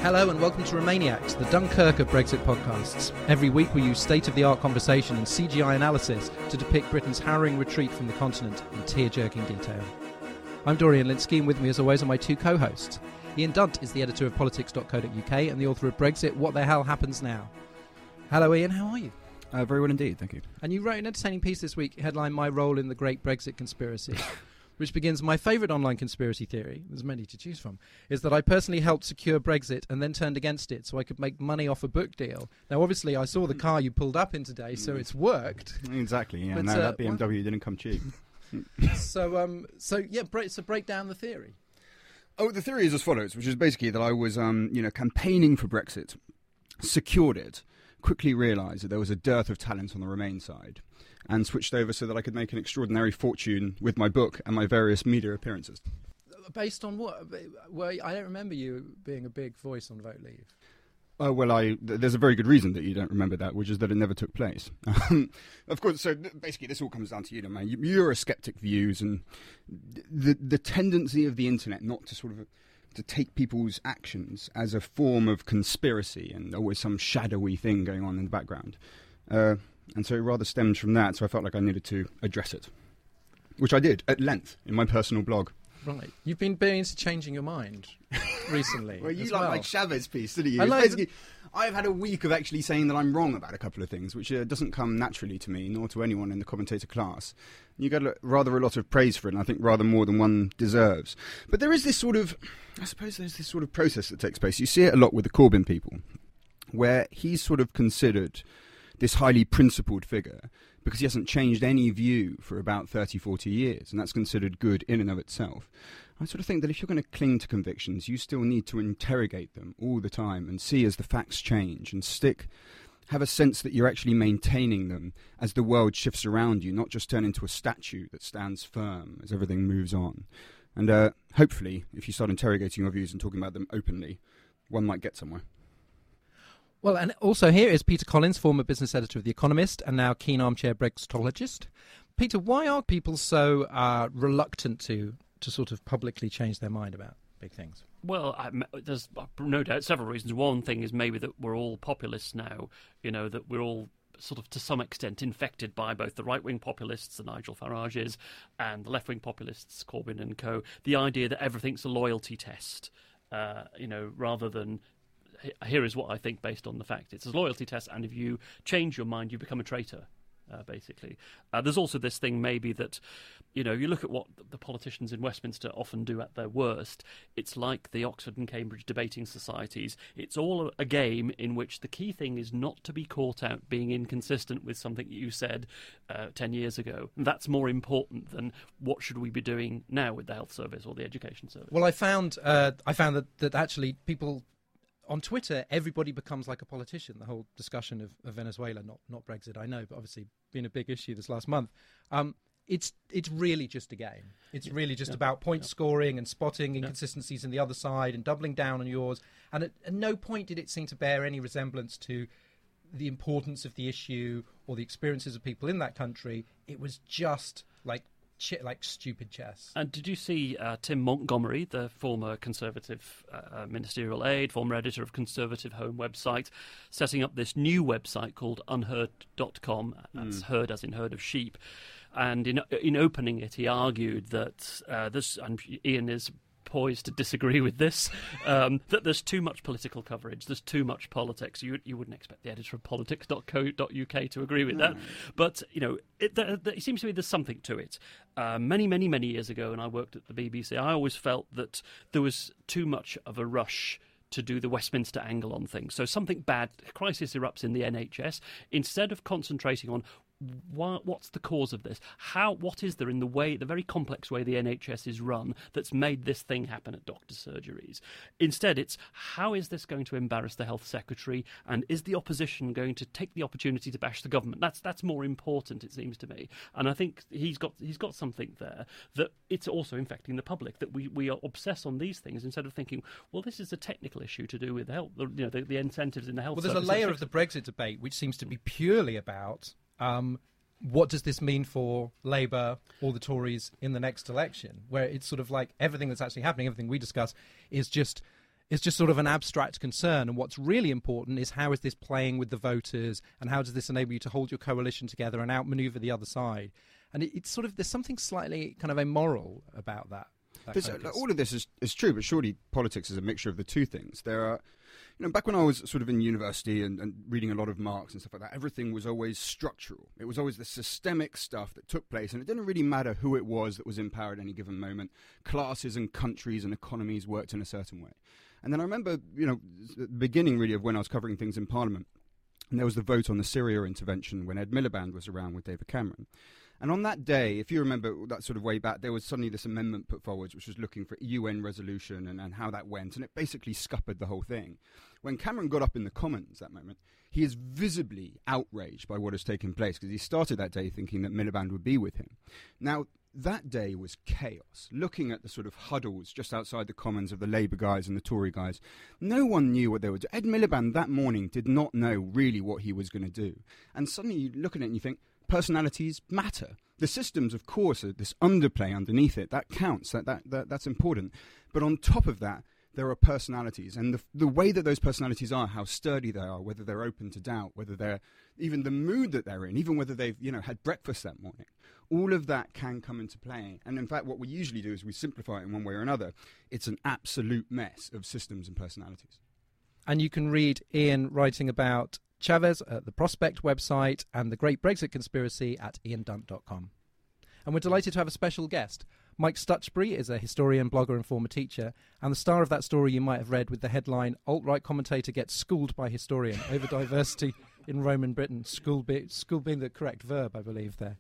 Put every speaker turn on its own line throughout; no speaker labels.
Hello and welcome to Romaniacs, the Dunkirk of Brexit podcasts. Every week we use state-of-the-art conversation and CGI analysis to depict Britain's harrowing retreat from the continent in tear-jerking detail. I'm Dorian Lynskey, and with me as always are my two co-hosts. Ian Dunt is the editor of politics.co.uk and the author of Brexit, What the Hell Happens Now? Hello Ian, how are you?
Very well indeed, thank you.
And you wrote an entertaining piece this week, headlined My Role in the Great Brexit Conspiracy, which begins, my favourite online conspiracy theory, there's many to choose from, is that I personally helped secure Brexit and then turned against it so I could make money off a book deal. Now, obviously, I saw the car you pulled up in today, so it's worked.
Exactly, yeah.
But,
No, that BMW didn't come cheap.
So break down the theory.
Oh, the theory is as follows, which is basically that I was, campaigning for Brexit, secured it, quickly realised that there was a dearth of talent on the Remain side, and switched over so that I could make an extraordinary fortune with my book and my various media appearances.
Based on what? Well, I don't remember you being a big voice on Vote Leave.
Oh, well, there's a very good reason that you don't remember that, which is that it never took place. Of course, so basically this all comes down to you, man. You're a skeptic views, and the tendency of the internet not to sort of to take people's actions as a form of conspiracy and always some shadowy thing going on in the background. And so it rather stems from that, so I felt like I needed to address it, which I did at length in my personal blog.
Right. You've been big into changing your mind recently.
Well, you
as
like
well.
my Chavez piece, didn't you?
I
I've had a week of actually saying that I'm wrong about a couple of things, which doesn't come naturally to me, nor to anyone in the commentator class. You get rather a lot of praise for it, and I think rather more than one deserves. But there is this sort of, I suppose there's this sort of process that takes place. You see it a lot with the Corbyn people, where he's sort of considered this highly principled figure because he hasn't changed any view for about 30, 40 years, and that's considered good in and of itself. I sort of think that if you're going to cling to convictions, you still need to interrogate them all the time and see as the facts change and have a sense that you're actually maintaining them as the world shifts around you, not just turn into a statue that stands firm as everything moves on. And hopefully, if you start interrogating your views and talking about them openly, one might get somewhere.
Well, and also here is Peter Collins, former business editor of The Economist and now keen armchair Brexitologist. Peter, why are people so reluctant to sort of publicly change their mind about big things?
Well, there's no doubt several reasons. One thing is maybe that we're all populists now, that we're all sort of to some extent infected by both the right-wing populists, the Nigel Farages, and the left-wing populists, Corbyn and co. The idea that everything's a loyalty test, rather than here is what I think based on the fact. It's a loyalty test, and if you change your mind, you become a traitor, basically. There's also this thing maybe that, you look at what the politicians in Westminster often do at their worst. It's like the Oxford and Cambridge debating societies. It's all a game in which the key thing is not to be caught out being inconsistent with something you said 10 years ago. And that's more important than what should we be doing now with the health service or the education service.
Well, I found that actually people on Twitter, everybody becomes like a politician. The whole discussion of Venezuela, not Brexit, I know, but obviously been a big issue this last month. It's really just a game. It's really just about point scoring and spotting inconsistencies in the other side and doubling down on yours. And at no point did it seem to bear any resemblance to the importance of the issue or the experiences of people in that country. It was just like stupid chess.
And did you see Tim Montgomery, the former Conservative ministerial aide, former editor of Conservative Home website, setting up this new website called unheard.com? That's heard as in herd of sheep. And in opening it, he argued that this, and Ian is poised to disagree with this, that there's too much political coverage, there's too much politics. You wouldn't expect the editor of politics.co.uk to agree with that. But, it seems to me there's something to it. Many, many, many years ago, when I worked at the BBC, I always felt that there was too much of a rush to do the Westminster angle on things. So something bad, crisis erupts in the NHS. Instead of concentrating on what's the cause of this? What is there in the very complex way the NHS is run that's made this thing happen at doctors' surgeries? Instead, it's how is this going to embarrass the health secretary, and is the opposition going to take the opportunity to bash the government? That's more important, it seems to me. And I think he's got something there that it's also infecting the public, that we are obsessed on these things instead of thinking, well, this is a technical issue to do with health, the incentives in the health.
Well, there's a layer of the Brexit debate which seems to be purely about what does this mean for Labour or the Tories in the next election, where it's sort of like everything that's actually happening, everything we discuss, is just is just sort of an abstract concern. And what's really important is how is this playing with the voters, and how does this enable you to hold your coalition together and outmaneuver the other side? And it's sort of, there's something slightly kind of immoral about that.
All of this is true, but surely politics is a mixture of the two things. There are, back when I was sort of in university and reading a lot of Marx and stuff like that, everything was always structural. It was always the systemic stuff that took place, and it didn't really matter who it was that was in power at any given moment. Classes and countries and economies worked in a certain way. And then I remember, the beginning really of when I was covering things in Parliament, and there was the vote on the Syria intervention when Ed Miliband was around with David Cameron. And on that day, if you remember that sort of way back, there was suddenly this amendment put forward which was looking for a UN resolution and how that went, and it basically scuppered the whole thing. When Cameron got up in the Commons that moment, he is visibly outraged by what has taken place, because he started that day thinking that Miliband would be with him. Now, that day was chaos. Looking at the sort of huddles just outside the Commons of the Labour guys and the Tory guys, no one knew what they were doing. Ed Miliband that morning did not know really what he was going to do. And suddenly you look at it and you think, personalities matter. The systems, of course, are this underplay underneath it. That counts. That's important. But on top of that, there are personalities. And the way that those personalities are, how sturdy they are, whether they're open to doubt, whether they're even the mood that they're in, even whether they've had breakfast that morning, all of that can come into play. And in fact, what we usually do is we simplify it in one way or another. It's an absolute mess of systems and personalities.
And you can read Ian writing about Chavez at the Prospect website and the Great Brexit Conspiracy at iandunt.com. And we're delighted to have a special guest. Mike Stutchbury is a historian, blogger and former teacher, and the star of that story you might have read with the headline, Alt-Right Commentator Gets Schooled by Historian over Diversity in Roman Britain. School being the correct verb, I believe, there.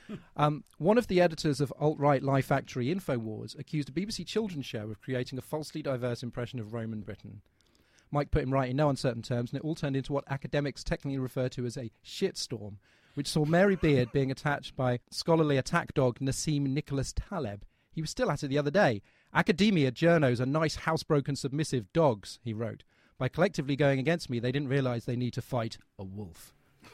One of the editors of Alt-Right Lie Factory InfoWars accused a BBC children's show of creating a falsely diverse impression of Roman Britain. Mike put him right in no uncertain terms, and it all turned into what academics technically refer to as a shitstorm, which saw Mary Beard being attacked by scholarly attack dog Nassim Nicholas Taleb. He was still at it the other day. Academia journos are nice, housebroken, submissive dogs, he wrote. By collectively going against me, they didn't realise they need to fight a wolf.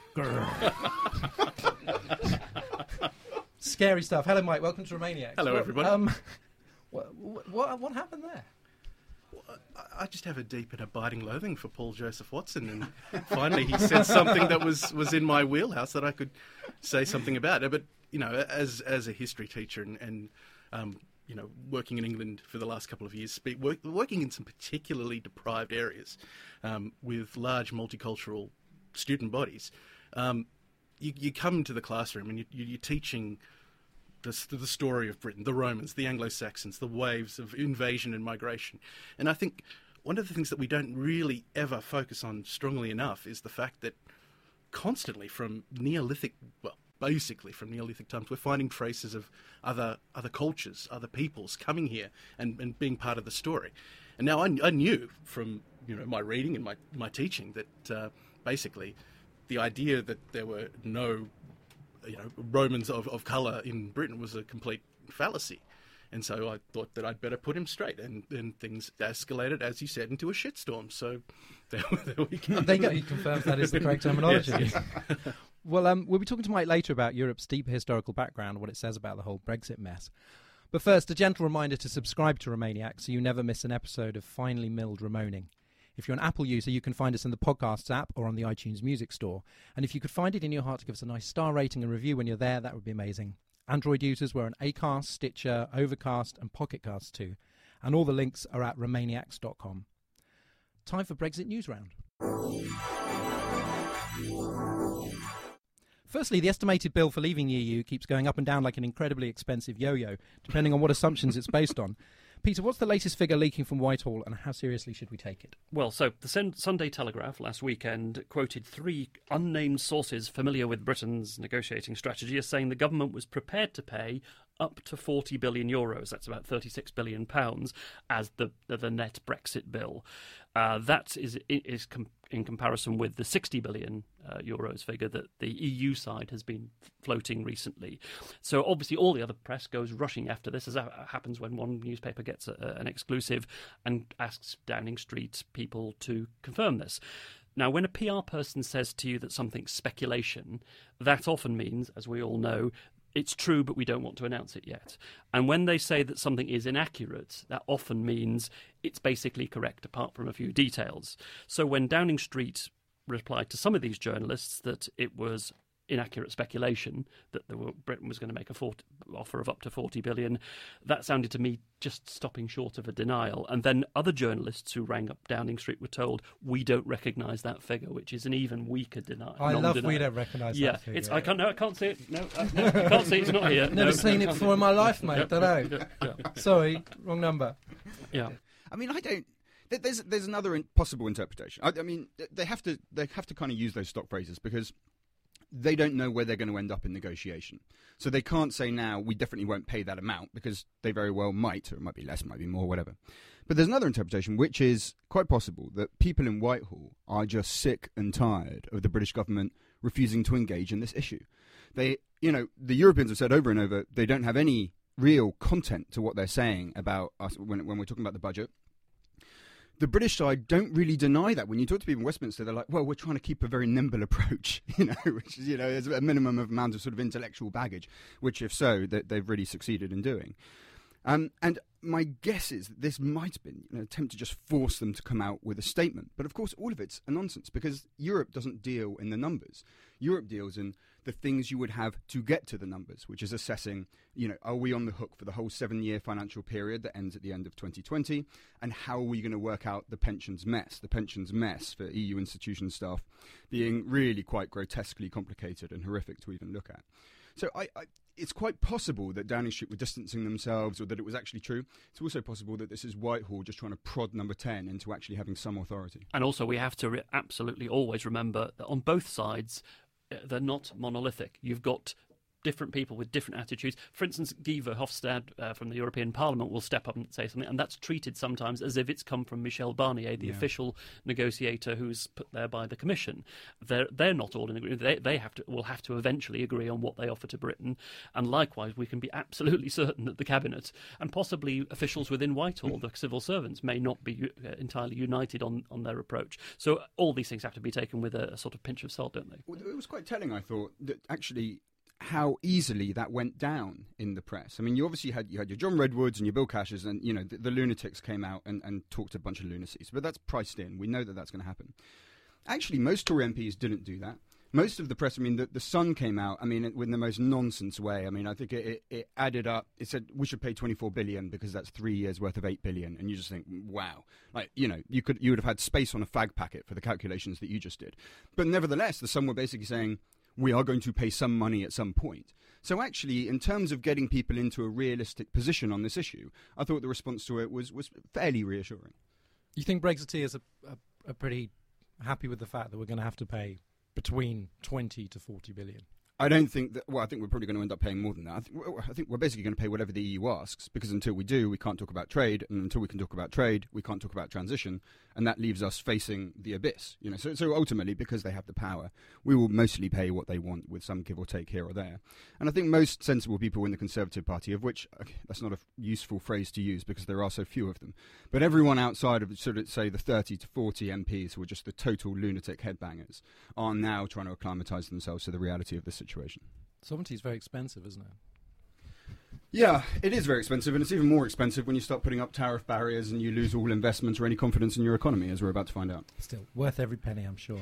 Scary stuff. Hello, Mike. Welcome to Romaniacs.
Hello, everybody.
What happened there?
I just have a deep and abiding loathing for Paul Joseph Watson, and finally he said something that was in my wheelhouse that I could say something about. But as a history teacher and working in England for the last couple of years, working in some particularly deprived areas with large multicultural student bodies, you come into the classroom and you're teaching the story of Britain, the Romans, the Anglo-Saxons, the waves of invasion and migration. And I think one of the things that we don't really ever focus on strongly enough is the fact that constantly from basically from Neolithic times, we're finding traces of other cultures, other peoples coming here and being part of the story. And now I knew from my reading and my teaching that basically the idea that there were no Romans of colour in Britain was a complete fallacy. And so I thought that I'd better put him straight. And then things escalated, as you said, into a shitstorm. So there we go.
There you go. He confirms that is the correct terminology.
Yes.
Well, we'll be talking to Mike later about Europe's deep historical background, what it says about the whole Brexit mess. But first, a gentle reminder to subscribe to Romaniac so you never miss an episode of finely milled Ramoning. If you're an Apple user, you can find us in the Podcasts app or on the iTunes Music Store. And if you could find it in your heart to give us a nice star rating and review when you're there, that would be amazing. Android users, we're on Acast, Stitcher, Overcast and Pocket Cast too. And all the links are at romaniacs.com. Time for Brexit News Round. Firstly, the estimated bill for leaving the EU keeps going up and down like an incredibly expensive yo-yo, depending on what assumptions it's based on. Peter, what's the latest figure leaking from Whitehall and how seriously should we take it?
Well, so the Sunday Telegraph last weekend quoted 3 unnamed sources familiar with Britain's negotiating strategy as saying the government was prepared to pay up to €40 billion, that's about £36 billion, as the net Brexit bill. That is in comparison with the €60 billion euros figure that the EU side has been floating recently. So obviously all the other press goes rushing after this, as happens when one newspaper gets an exclusive and asks Downing Street people to confirm this. Now, when a PR person says to you that something's speculation, that often means, as we all know, it's true, but we don't want to announce it yet. And when they say that something is inaccurate, that often means it's basically correct apart from a few details. So when Downing Street replied to some of these journalists that it was inaccurate speculation that Britain was going to make a offer of up to 40 billion, that sounded to me just stopping short of a denial. And then other journalists who rang up Downing Street were told, we don't recognise that figure, which is an even weaker denial.
I love we don't recognise that figure.
I can't see it. No, I can't see it. It's not here.
Never seen it before in my life, mate. Don't know. Yeah. Sorry, wrong number.
Yeah.
I mean, I don't. There's another possible interpretation. I mean, they have to kind of use those stock phrases because they don't know where they're going to end up in negotiation. So they can't say now, we definitely won't pay that amount, because they very well might, or it might be less, might be more, whatever. But there's another interpretation, which is quite possible that people in Whitehall are just sick and tired of the British government refusing to engage in this issue. The Europeans have said over and over, they don't have any real content to what they're saying about us when we're talking about the budget. The British side don't really deny that. When you talk to people in Westminster, they're like, well, we're trying to keep a very nimble approach, which is, there's a minimum of amount of sort of intellectual baggage, which, if so, they've really succeeded in doing. And my guess is that this might have been an attempt to just force them to come out with a statement. But, of course, all of it's a nonsense, because Europe doesn't deal in the numbers. Europe deals in the things you would have to get to the numbers, which is assessing, are we on the hook for the whole 7-year financial period that ends at the end of 2020? And how are we going to work out the pensions mess? The pensions mess for EU institution staff being really quite grotesquely complicated and horrific to even look at. So it's quite possible that Downing Street were distancing themselves, or that it was actually true. It's also possible that this is Whitehall just trying to prod Number 10 into actually having some authority. And also we have to absolutely always remember that on both sides, they're not monolithic. You've got different people with different attitudes. For instance, Guy Verhofstadt from the European Parliament will step up and say something, and that's treated sometimes as if it's come from Michel Barnier, the official negotiator who's put there by the Commission. They're not all in agreement. They will have to eventually agree on what they offer to Britain, and likewise we can be absolutely certain that the Cabinet and possibly officials within Whitehall, the civil servants, may not be entirely united on their approach. So all these things have to be taken with a sort of pinch of salt, don't they? Well, it was quite telling, I thought, that actually how easily that went down in the press. I mean, you obviously had your John Redwoods and your Bill Cashes, and the lunatics came out and talked a bunch of lunacies. But that's priced in. We know that that's going to happen. Actually, most Tory MPs didn't do that. Most of the press, the Sun came out, in the most nonsense way. I think it added up. It said we should pay 24 billion because that's 3 years worth of 8 billion. And you just think, wow, you would have had space on a fag packet for the calculations that you just did. But nevertheless, the Sun were basically saying, we are going to pay some money at some point. So actually, in terms of getting people into a realistic position on this issue, I thought the response to it was fairly reassuring.
You think Brexiteers are pretty happy with the fact that we're going to have to pay between 20 to 40 billion?
I don't think that. Well, I think we're probably going to end up paying more than that. I think we're basically going to pay whatever the EU asks, because until we do, we can't talk about trade, and until we can talk about trade, we can't talk about transition, and that leaves us facing the abyss. So ultimately, because they have the power, we will mostly pay what they want, with some give or take here or there. And I think most sensible people in the Conservative Party, of which that's not a useful phrase to use because there are so few of them, but everyone outside of sort of say the 30 to 40 MPs who are just the total lunatic headbangers are now trying to acclimatise themselves to the reality of this situation.
Sovereignty is very expensive, isn't it?
Yeah, it is very expensive, and it's even more expensive when you start putting up tariff barriers and you lose all investment or any confidence in your economy, as we're about to find out.
Still, worth every penny, I'm sure.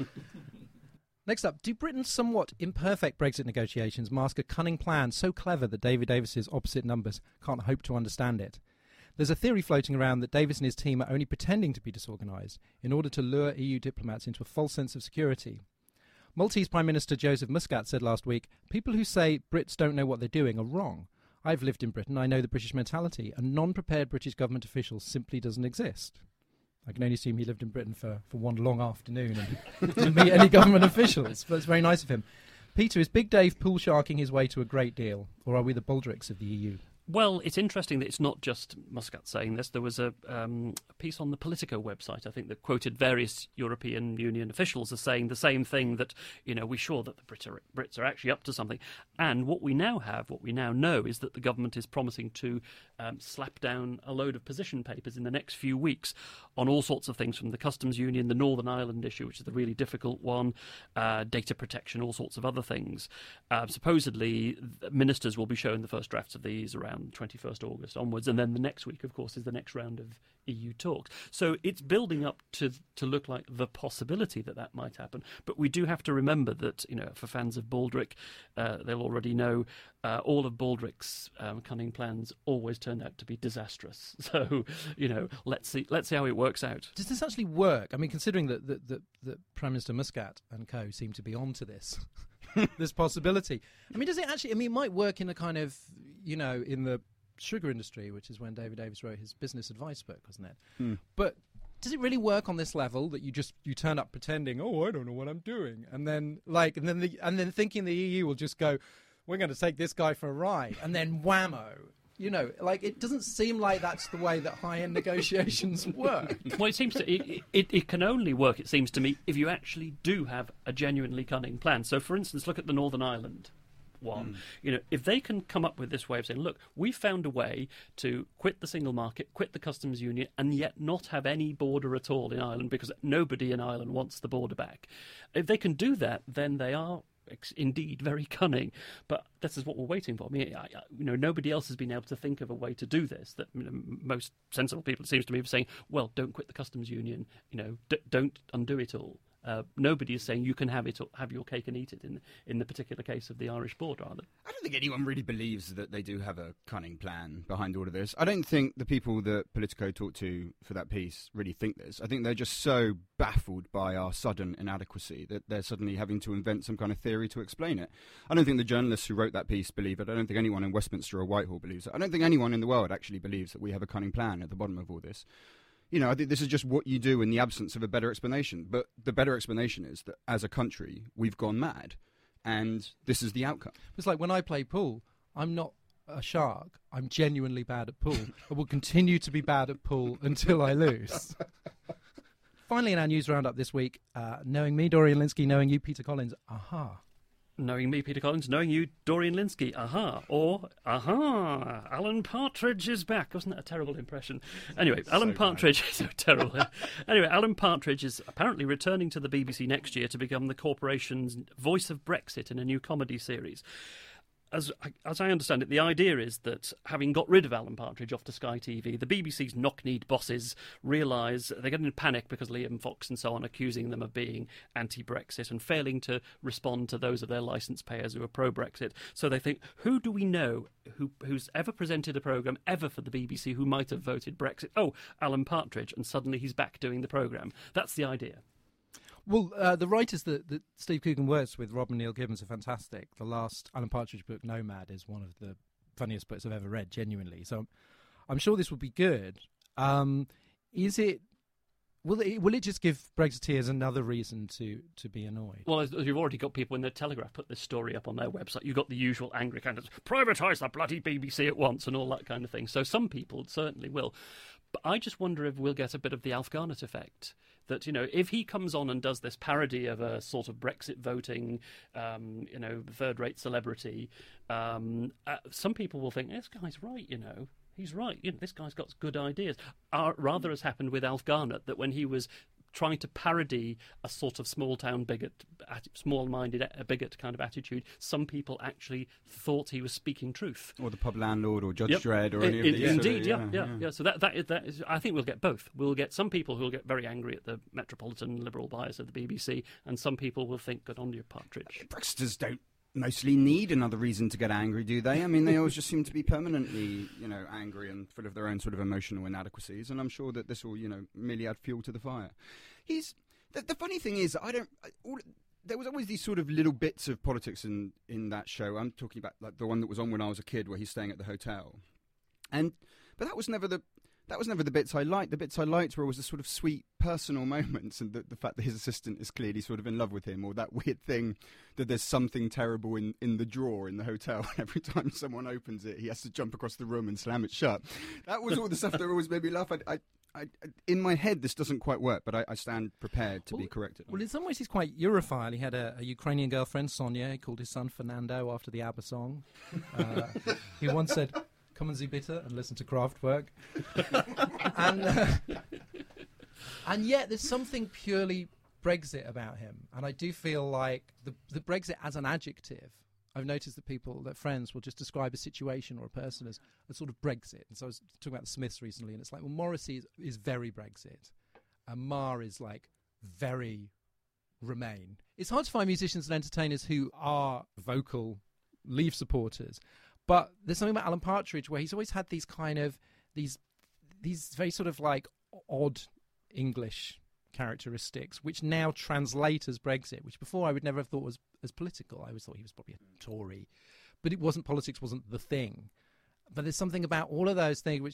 Next up, do Britain's somewhat imperfect Brexit negotiations mask a cunning plan so clever that David Davis's opposite numbers can't hope to understand it? There's a theory floating around that Davis and his team are only pretending to be disorganised in order to lure EU diplomats into a false sense of security. Maltese Prime Minister Joseph Muscat said last week, people who say Brits don't know what they're doing are wrong. I've lived in Britain, I know the British mentality. A non-prepared British government official simply doesn't exist. I can only assume he lived in Britain for one long afternoon and didn't meet any government officials, but it's very nice of him. Peter, is Big Dave pool sharking his way to a great deal, or are we the Baldricks of the EU?
Well, it's interesting that it's not just Muscat saying this. There was a piece on the Politico website, I think, that quoted various European Union officials as saying the same thing, that, we're sure that the Brits are actually up to something. And what we now know is that the government is promising to slap down a load of position papers in the next few weeks on all sorts of things, from the customs union, the Northern Ireland issue, which is the really difficult one, data protection, all sorts of other things. Supposedly, ministers will be shown the first drafts of these around 21st August onwards, and then the next week, of course, is the next round of EU talks. So it's building up to look like the possibility that might happen. But we do have to remember that, for fans of Baldrick, they'll already know all of Baldrick's cunning plans always turned out to be disastrous. So, let's see how it works out.
Does this actually work? I mean, considering that Prime Minister Muscat and co seem to be onto this this possibility. I mean, does it actually? I mean, it might work in a kind of, in the sugar industry, which is when David Davis wrote his business advice book, wasn't it? But does it really work on this level that you turn up pretending, oh, I don't know what I'm doing, and then thinking the EU will just go, we're going to take this guy for a ride, and then whammo. It doesn't seem like that's the way that high-end negotiations work.
Well, it seems it can only work, it seems to me, if you actually do have a genuinely cunning plan. So, for instance, look at the Northern Ireland one. If they can come up with this way of saying, look, we found a way to quit the single market, quit the customs union, and yet not have any border at all in Ireland, because nobody in Ireland wants the border back. If they can do that, then they are indeed very cunning, but this is what we're waiting for. I mean, nobody else has been able to think of a way to do this. That most sensible people, it seems to me, are saying, well, don't quit the customs union, don't undo it all. Nobody is saying you can have your cake and eat it in the particular case of the Irish border, are they?
I don't think anyone really believes that they do have a cunning plan behind all of this. I don't think the people that Politico talked to for that piece really think this. I think they're just so baffled by our sudden inadequacy that they're suddenly having to invent some kind of theory to explain it. I don't think the journalists who wrote that piece believe it. I don't think anyone in Westminster or Whitehall believes it. I don't think anyone in the world actually believes that we have a cunning plan at the bottom of all this. I think this is just what you do in the absence of a better explanation. But the better explanation is that as a country, we've gone mad. And this is the outcome.
It's like when I play pool, I'm not a shark. I'm genuinely bad at pool. I will continue to be bad at pool until I lose. Finally, in our news roundup this week, knowing me, Dorian Lynskey, knowing you, Peter Collins, aha.
Knowing me, Peter Collins, knowing you, Dorian Lynskey, aha. Or, aha, Alan Partridge is back. Wasn't that a terrible impression? Anyway, Alan Partridge is so terrible. Anyway, Alan Partridge is apparently returning to the BBC next year to become the corporation's voice of Brexit in a new comedy series. As I understand it, the idea is that having got rid of Alan Partridge off to Sky TV, the BBC's knock-kneed bosses realise they're getting in panic because Liam Fox and so on accusing them of being anti-Brexit and failing to respond to those of their licence payers who are pro-Brexit. So they think, who do we know who's ever presented a programme ever for the BBC who might have voted Brexit? Oh, Alan Partridge, and suddenly he's back doing the programme. That's the idea.
Well, the writers that Steve Coogan works with, Rob and Neil Gibbons, are fantastic. The last Alan Partridge book, Nomad, is one of the funniest books I've ever read, genuinely. So I'm sure this will be good. Is it? Will it just give Brexiteers another reason to be annoyed?
Well, you've already got people in the Telegraph put this story up on their website. You've got the usual angry candidates, privatise the bloody BBC at once and all that kind of thing. So some people certainly will. But I just wonder if we'll get a bit of the Alf Garnett effect. That, if he comes on and does this parody of a sort of Brexit voting, third-rate celebrity, some people will think, this guy's right, He's right. This guy's got good ideas. Rather has happened with Alf Garnett, that when he was trying to parody a sort of small-town bigot, small-minded bigot kind of attitude, some people actually thought he was speaking truth.
Or the pub landlord, or Judge Dredd, or any of these.
Indeed, yeah. So that is, I think we'll get both. We'll get some people who will get very angry at the metropolitan liberal bias of the BBC, and some people will think, good on you, Partridge.
Brexiters don't mostly need another reason to get angry, do they? I mean, they always just seem to be permanently, angry and full of their own sort of emotional inadequacies, and I'm sure that this will, merely add fuel to the fire. The funny thing is, there was always these sort of little bits of politics in that show. I'm talking about like the one that was on when I was a kid, where he's staying at the hotel, but that was never the that was never the bits I liked. The bits I liked were always the sort of sweet personal moments, and the fact that his assistant is clearly sort of in love with him, or that weird thing that there's something terrible in the drawer in the hotel. Every time someone opens it, he has to jump across the room and slam it shut. That was all the stuff that always made me laugh. In my head, this doesn't quite work, but I stand prepared to be corrected.
Well, in some ways, he's quite Europhile. He had a Ukrainian girlfriend, Sonia. He called his son Fernando after the ABBA song. He once said, "Come and see bitte and listen to Kraftwerk." And yet, there's something purely Brexit about him. And I do feel like the Brexit as an adjective, I've noticed that friends will just describe a situation or a person as a sort of Brexit. And so I was talking about the Smiths recently, and it's like, well, Morrissey is very Brexit, and Marr is like very Remain. It's hard to find musicians and entertainers who are vocal Leave supporters, but there's something about Alan Partridge where he's always had these kind of these very sort of like odd English characteristics, which now translate as Brexit, which before I would never have thought was as political. I always thought he was probably a Tory, but politics wasn't the thing. But there's something about all of those things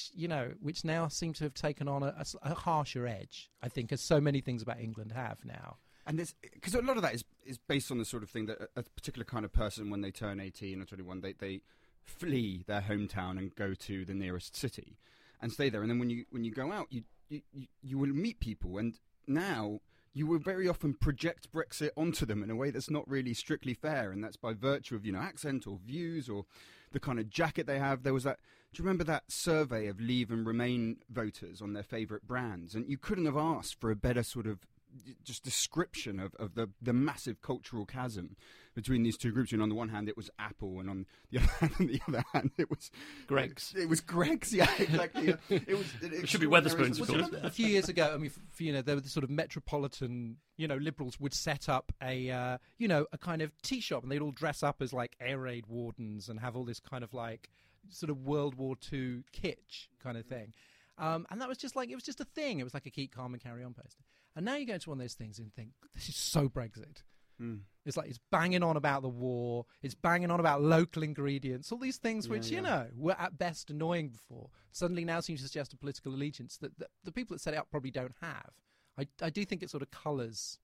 which now seem to have taken on a harsher edge, I think, as so many things about England have now.
And because a lot of that is based on the sort of thing that a particular kind of person, when they turn 18 or 21, they flee their hometown and go to the nearest city and stay there. And then when you go out, you will meet people, and now you will very often project Brexit onto them in a way that's not really strictly fair, and that's by virtue of accent or views or the kind of jacket they have. There was that. Do you remember that survey of Leave and Remain voters on their favourite brands? And you couldn't have asked for a better sort of just description of the massive cultural chasm between these two groups. And on the one hand, it was Apple, and on the other hand, it was
Greggs.
It was Greggs, yeah, exactly. It
should be Wetherspoons, of course.
A few years ago, I mean, there were the sort of metropolitan, liberals would set up a kind of tea shop, and they'd all dress up as like air raid wardens and have all this kind of like sort of World War II kitsch kind of thing. And that was just like, it was just a thing. It was like a keep calm and carry on poster. And now you go to one of those things and think, this is so Brexit. Mm. It's like, it's banging on about the war. It's banging on about local ingredients. All these things which, were at best annoying before, suddenly now seem to suggest a political allegiance that the people that set it up probably don't have. I do think it sort of colours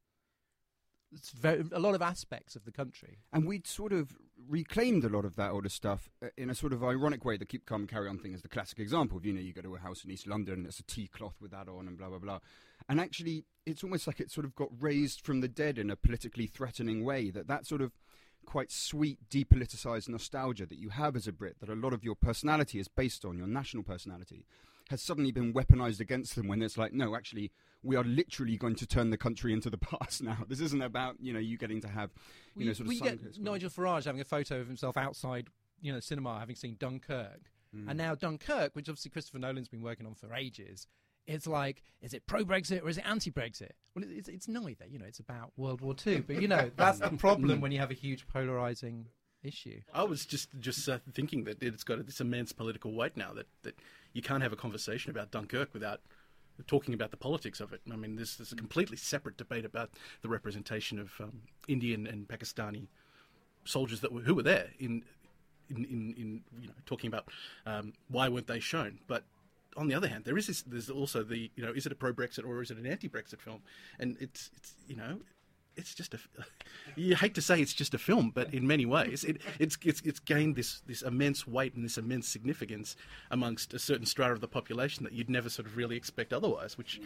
a lot of aspects of the country.
And we'd sort of reclaimed a lot of that older stuff in a sort of ironic way. The keep calm, carry on thing is the classic example of, you go to a house in East London and there's a tea cloth with that on and blah, blah, blah. And actually, it's almost like it sort of got raised from the dead in a politically threatening way, that sort of quite sweet, depoliticised nostalgia that you have as a Brit, that a lot of your personality is based on, your national personality, has suddenly been weaponised against them when it's like, no, actually, we are literally going to turn the country into the past now. This isn't about, you getting to have, sort of...
We get Nigel Farage having a photo of himself outside, cinema, having seen Dunkirk. Mm. And now Dunkirk, which obviously Christopher Nolan's been working on for ages, it's like, is it pro-Brexit or is it anti-Brexit? Well, it's neither. It's about World War II. But, that's the problem when you have a huge polarising issue.
I was just thinking that it's got this immense political weight now that you can't have a conversation about Dunkirk without talking about the politics of it. I mean, there's a completely separate debate about the representation of Indian and Pakistani soldiers who were there in talking about why weren't they shown. But on the other hand, there's also the is it a pro-Brexit or is it an anti-Brexit film? And it's just you hate to say it's just a film, but in many ways it's gained this immense weight and this immense significance amongst a certain strata of the population that you'd never sort of really expect otherwise. Which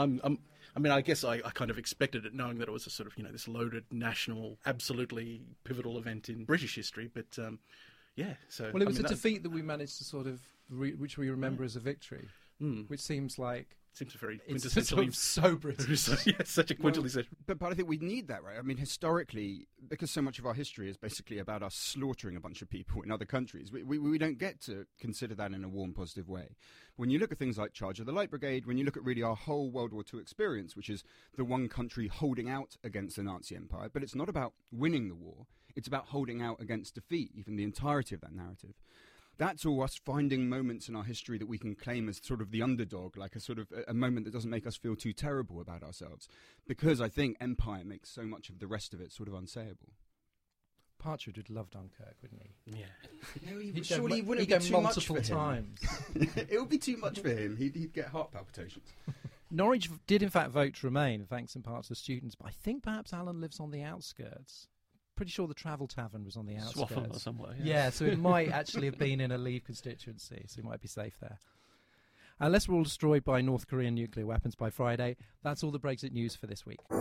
I guess I kind of expected it, knowing that it was a sort of this loaded national, absolutely pivotal event in British history. But So
well, it was a defeat that we managed to sort of which we remember as a victory, which seems like.
Seems very
quintessentially so British.
Such a quintessentially.
But I think we need that, right? I mean, historically, because so much of our history is basically about us slaughtering a bunch of people in other countries, we don't get to consider that in a warm, positive way. When you look at things like Charge of the Light Brigade, when you look at really our whole World War II experience, which is the one country holding out against the Nazi Empire, but it's not about winning the war, it's about holding out against defeat, even the entirety of that narrative. That's all us finding moments in our history that we can claim as sort of the underdog, like a sort of a moment that doesn't make us feel too terrible about ourselves. Because I think empire makes so much of the rest of it sort of unsayable.
Partridge would love Dunkirk, wouldn't he?
Yeah.
Surely he wouldn't
he'd
be
go
too much for
multiple
him.
times.
It would be too much for him. He'd get heart palpitations.
Norwich did in fact vote to remain, thanks in part to the students, but I think perhaps Alan lives on the outskirts. Pretty sure the Travel Tavern was on the outskirts.
Swaffham or somewhere.
Yeah, so it might actually have been in a Leave constituency, so he might be safe there. Unless we're all destroyed by North Korean nuclear weapons by Friday, that's all the Brexit news for this week.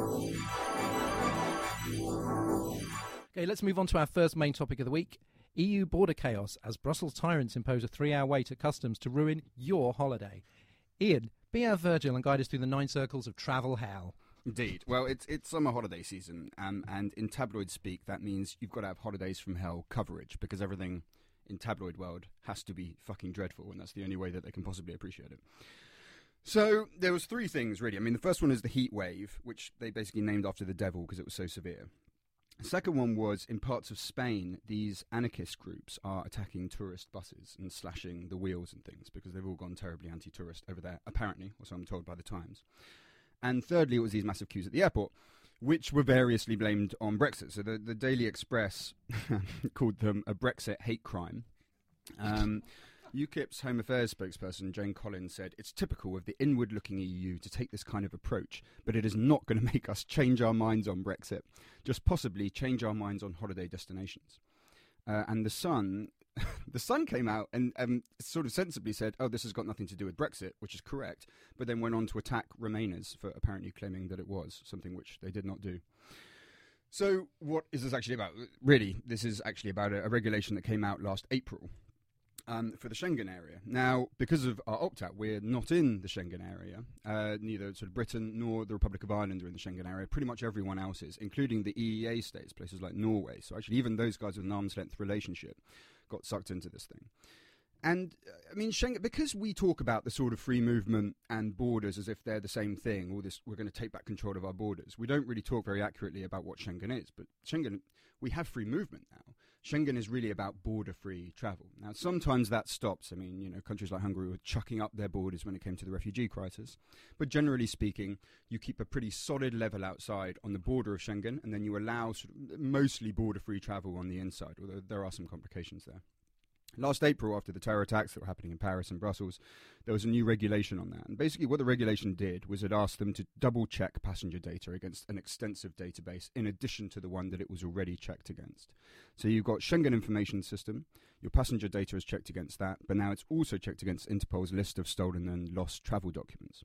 Okay, let's move on to our first main topic of the week. EU border chaos as Brussels tyrants impose a 3-hour wait at customs to ruin your holiday. Ian, be our Virgil and guide us through the 9 circles of travel hell.
Indeed. Well, it's summer holiday season, and in tabloid speak, that means you've got to have holidays from hell coverage, because everything in tabloid world has to be fucking dreadful, and that's the only way that they can possibly appreciate it. So there was 3 things, really. I mean, the first one is the heat wave, which they basically named after the devil because it was so severe. The second one was, in parts of Spain, these anarchist groups are attacking tourist buses and slashing the wheels and things because they've all gone terribly anti-tourist over there, apparently, or so I'm told by the Times. And thirdly, it was these massive queues at the airport, which were variously blamed on Brexit. So the Daily Express called them a Brexit hate crime. UKIP's Home Affairs spokesperson Jane Collins said, "It's typical of the inward-looking EU to take this kind of approach, but it is not going to make us change our minds on Brexit, just possibly change our minds on holiday destinations." And the Sun came out and sort of sensibly said, "Oh, this has got nothing to do with Brexit," which is correct, but then went on to attack Remainers for apparently claiming that it was, something which they did not do. So what is this actually about? Really, this is actually about a regulation that came out last April. For the Schengen area. Now, because of our opt-out, we're not in the Schengen area. Neither sort of Britain nor the Republic of Ireland are in the Schengen area. Pretty much everyone else is, including the EEA states, places like Norway. So actually, even those guys with an arm's-length relationship got sucked into this thing. And, I mean, Schengen, because we talk about the sort of free movement and borders as if they're the same thing, all this, we're going to take back control of our borders, we don't really talk very accurately about what Schengen is. But Schengen, we have free movement now. Schengen is really about border-free travel. Now, sometimes that stops. I mean, you know, countries like Hungary were chucking up their borders when it came to the refugee crisis. But generally speaking, you keep a pretty solid level outside on the border of Schengen, and then you allow sort of mostly border-free travel on the inside, although there are some complications there. Last April, after the terror attacks that were happening in Paris and Brussels, there was a new regulation on that. And basically what the regulation did was it asked them to double-check passenger data against an extensive database in addition to the one that it was already checked against. So you've got Schengen Information System, your passenger data is checked against that, but now it's also checked against Interpol's list of stolen and lost travel documents.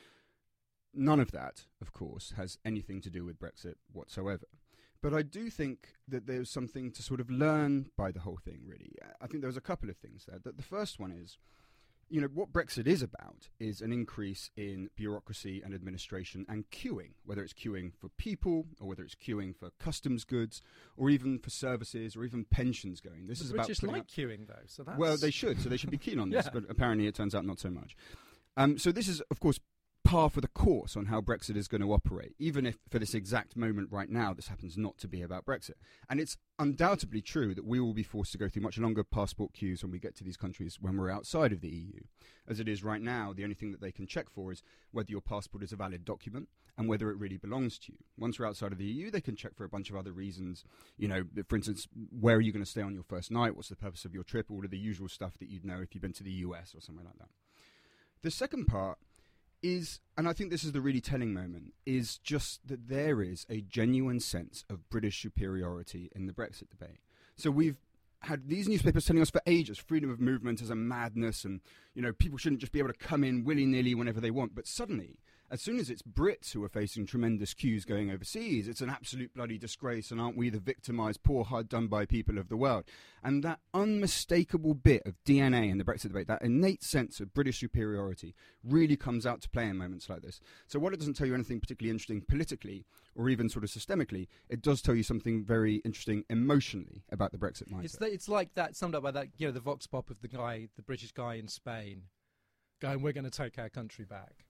None of that, of course, has anything to do with Brexit whatsoever. But I do think that there's something to sort of learn by the whole thing, really. I think there's a couple of things there. The first one is, you know, what Brexit is about is an increase in bureaucracy and administration and queuing, whether it's queuing for people or whether it's queuing for customs goods or even for services or even pensions going. This is about
British like queuing, though. So that's...
Well, they should, so they should be keen on this,
Yeah.
but apparently it turns out not so much. So this is, of course, par for the course on how Brexit is going to operate, even if for this exact moment right now this happens not to be about Brexit. And it's undoubtedly true that we will be forced to go through much longer passport queues when we get to these countries when we're outside of the EU. As it is right now, the only thing that they can check for is whether your passport is a valid document and whether it really belongs to you. Once we're outside of the EU, they can check for a bunch of other reasons. You know, for instance, where are you going to stay on your first night? What's the purpose of your trip? All of the usual stuff that you'd know if you've been to the US or somewhere like that. The second part is, and I think this is the really telling moment, is just that there is a genuine sense of British superiority in the Brexit debate. So we've had these newspapers telling us for ages freedom of movement is a madness and, you know, people shouldn't just be able to come in willy-nilly whenever they want. But suddenly, as soon as it's Brits who are facing tremendous queues going overseas, it's an absolute bloody disgrace, and aren't we the victimised, poor, hard-done-by people of the world? And that unmistakable bit of DNA in the Brexit debate, that innate sense of British superiority, really comes out to play in moments like this. So while it doesn't tell you anything particularly interesting politically, or even sort of systemically, it does tell you something very interesting emotionally about the Brexit mindset.
It's like that, summed up by that, you know, the vox pop of the British guy in Spain going, "We're going to take our country back."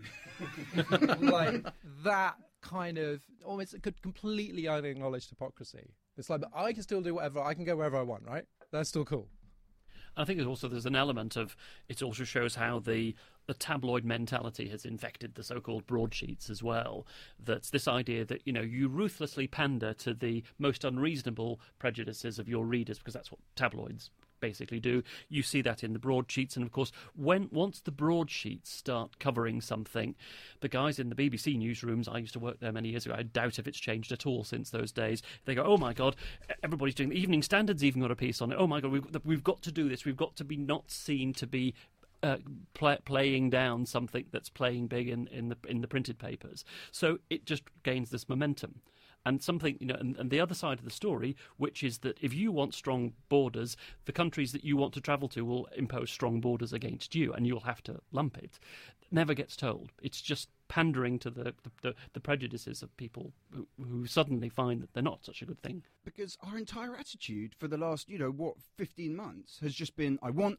Like that kind of almost completely unacknowledged hypocrisy. It's like, I can still do whatever, I can go wherever I want, right? That's still cool.
I think there's an element of, it also shows how the the tabloid mentality has infected the so-called broadsheets as well. That's this idea that, you ruthlessly pander to the most unreasonable prejudices of your readers, because that's what tabloids basically do. You see that in the broadsheets, and of course, once the broadsheets start covering something, the guys in the BBC newsrooms, I used to work there many years ago, I doubt if it's changed at all since those days. They go, oh my God, everybody's doing. The Evening Standard's even got a piece on it. Oh my God, we've got to do this. We've got to be not seen to be playing down something that's playing big in the printed papers. So it just gains this momentum. And something, and the other side of the story, which is that if you want strong borders, the countries that you want to travel to will impose strong borders against you, and you'll have to lump it. Never gets told. It's just pandering to the prejudices of people who suddenly find that they're not such a good thing.
Because our entire attitude for the last, 15 months has just been, I want.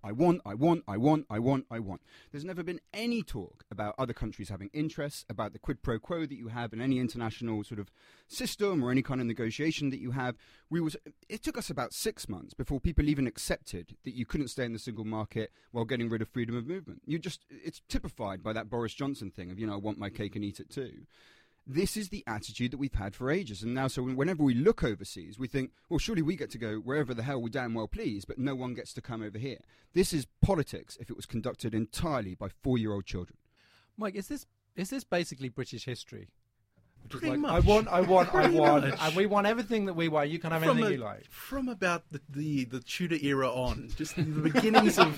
There's never been any talk about other countries having interests, about the quid pro quo that you have in any international sort of system or any kind of negotiation that you have. It took us about 6 months before people even accepted that you couldn't stay in the single market while getting rid of freedom of movement. It's typified by that Boris Johnson thing of, I want my cake and eat it too. This is the attitude that we've had for ages. And now, so whenever we look overseas, we think, well, surely we get to go wherever the hell we damn well please, but no one gets to come over here. This is politics if it was conducted entirely by 4-year-old children.
Mike, is this basically British history?
Pretty much.
I want,
much.
and we want everything that we want. You can have anything you like.
From about the Tudor era on, just the beginnings of...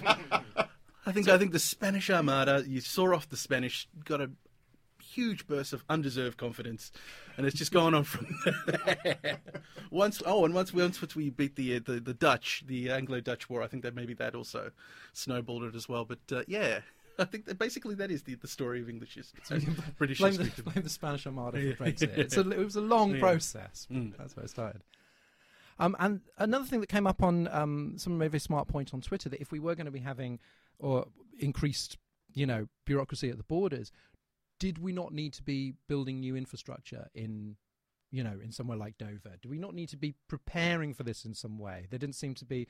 I think the Spanish Armada, you saw off the Spanish, got a huge burst of undeserved confidence, and it's just gone on from there. Once we beat the Dutch, the Anglo-Dutch War, I think that maybe that also snowballed it as well. But I think that basically that is the story of English history, British history.
Blame the Spanish Armada for Brexit. It was a long process. That's where it started. And another thing that came up on some very smart point on Twitter, that if we were going to be having or increased, bureaucracy at the borders, did we not need to be building new infrastructure in somewhere like Dover? Do we not need to be preparing for this in some way? There didn't seem to be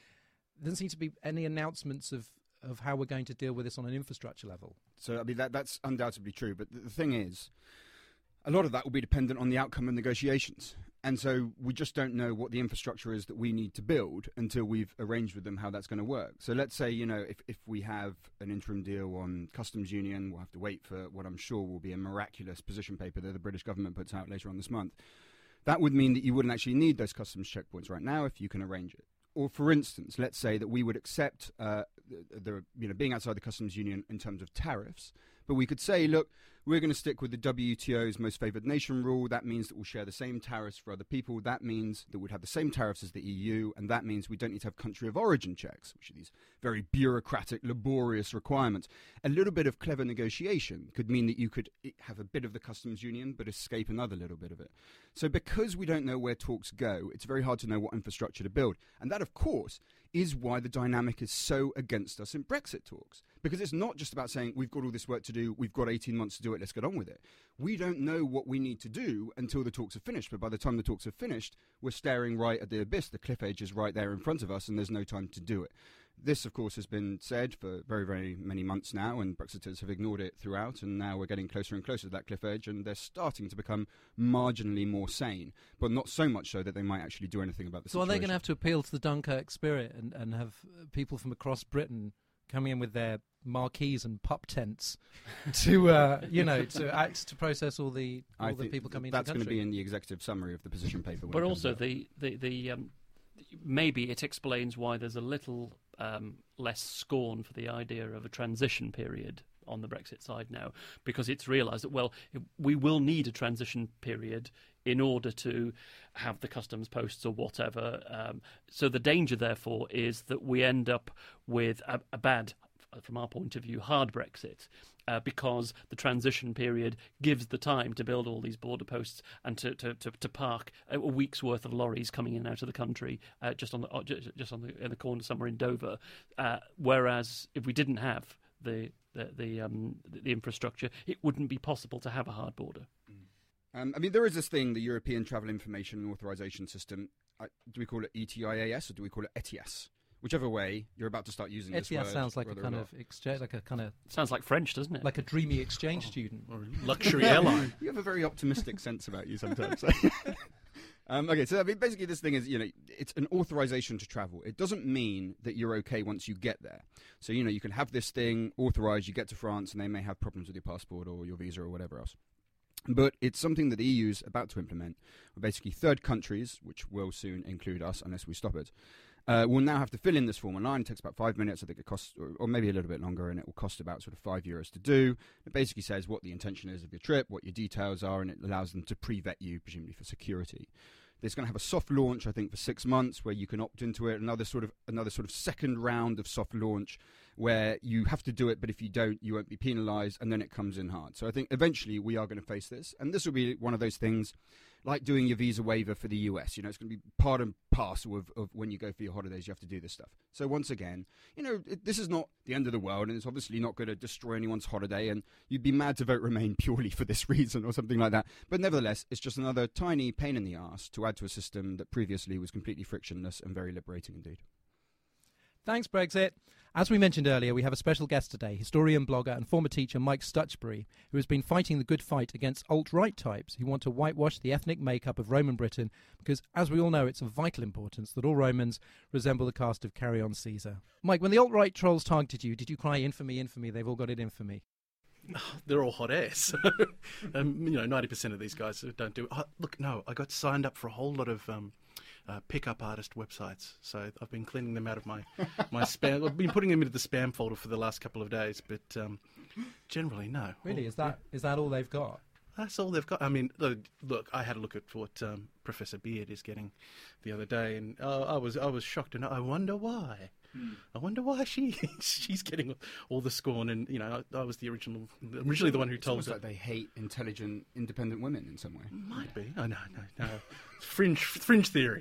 any announcements of how we're going to deal with this on an infrastructure level.
So, I mean, that's undoubtedly true. But the thing is, a lot of that will be dependent on the outcome of negotiations. And so we just don't know what the infrastructure is that we need to build until we've arranged with them how that's going to work. So let's say, if we have an interim deal on customs union, we'll have to wait for what I'm sure will be a miraculous position paper that the British government puts out later on this month. That would mean that you wouldn't actually need those customs checkpoints right now if you can arrange it. Or, for instance, let's say that we would accept being outside the customs union in terms of tariffs, but we could say, look, we're going to stick with the WTO's most favoured nation rule. That means that we'll share the same tariffs for other people. That means that we'd have the same tariffs as the EU, and that means we don't need to have country of origin checks, which are these very bureaucratic, laborious requirements. A little bit of clever negotiation could mean that you could have a bit of the customs union, but escape another little bit of it. So because we don't know where talks go, it's very hard to know what infrastructure to build. And that, of course, is why the dynamic is so against us in Brexit talks. Because it's not just about saying, we've got all this work to do, we've got 18 months to do it, let's get on with it. We don't know what we need to do until the talks are finished. But by the time the talks are finished, we're staring right at the abyss. The cliff edge is right there in front of us, and there's no time to do it. This, of course, has been said for very, very many months now, and Brexiters have ignored it throughout, and now we're getting closer and closer to that cliff edge, and they're starting to become marginally more sane, but not so much so that they might actually do anything about the situation.
So are they going to have to appeal to the Dunkirk spirit and have people from across Britain coming in with their marquees and pup tents to process all the people coming into the country?
That's going to be in the executive summary of the position paper.
But also the maybe it explains why there's a little less scorn for the idea of a transition period on the Brexit side now, because it's realised that, well, we will need a transition period in order to have the customs posts or whatever. So the danger, therefore, is that we end up with a bad, from our point of view, hard Brexit, because the transition period gives the time to build all these border posts and to park a week's worth of lorries coming in and out of the country just in the corner somewhere in Dover. Whereas if we didn't have the infrastructure, it wouldn't be possible to have a hard border.
There is this thing, the European Travel Information and Authorization System. Do we call it ETIAS or do we call it ETIAS? whichever way you're about to start using this word.
ETIAS sounds like a
whether or
kind
not.
of exchange, like a kind of
Sounds like French, doesn't it?
like a dreamy exchange student.
Or a luxury airline.
You have a very optimistic sense about you sometimes. Okay, so I mean, basically this thing is, it's an authorization to travel. It doesn't mean that you're okay once you get there. So, you can have this thing authorized, you get to France, and they may have problems with your passport or your visa or whatever else. But it's something that the EU's about to implement. Basically, third countries, which will soon include us unless we stop it, will now have to fill in this form online. It takes about 5 minutes. I think it costs, or maybe a little bit longer, and it will cost about sort of €5 to do. It basically says what the intention is of your trip, what your details are, and it allows them to pre-vet you, presumably for security. There's going to have a soft launch, I think, for 6 months, where you can opt into it. Another sort of second round of soft launch, where you have to do it, but if you don't, you won't be penalised, and then it comes in hard. So I think eventually we are going to face this, and this will be one of those things like doing your visa waiver for the US. It's going to be part and parcel of when you go for your holidays, you have to do this stuff. So once again, this is not the end of the world, and it's obviously not going to destroy anyone's holiday, and you'd be mad to vote Remain purely for this reason or something like that. But nevertheless, it's just another tiny pain in the arse to add to a system that previously was completely frictionless and very liberating indeed.
Thanks, Brexit. As we mentioned earlier, we have a special guest today, historian, blogger and former teacher Mike Stutchbury, who has been fighting the good fight against alt-right types who want to whitewash the ethnic makeup of Roman Britain because, as we all know, it's of vital importance that all Romans resemble the cast of Carry On Caesar. Mike, when the alt-right trolls targeted you, did you cry, infamy, infamy, they've all got it in for me?
They're all hot air. So, 90% of these guys don't do it. Look, no, I got signed up for a whole lot of pickup artist websites. So I've been cleaning them out of my spam. I've been putting them into the spam folder for the last couple of days, but generally, no.
Really? Is that all they've got?
That's all they've got. I mean, look, I had a look at what Professor Beard is getting the other day, and I was shocked, and I wonder why. I wonder why she's getting all the scorn, and I was originally the one who told her.
It's almost like they hate intelligent, independent women in some way.
Might be. Oh, no. Fringe theory.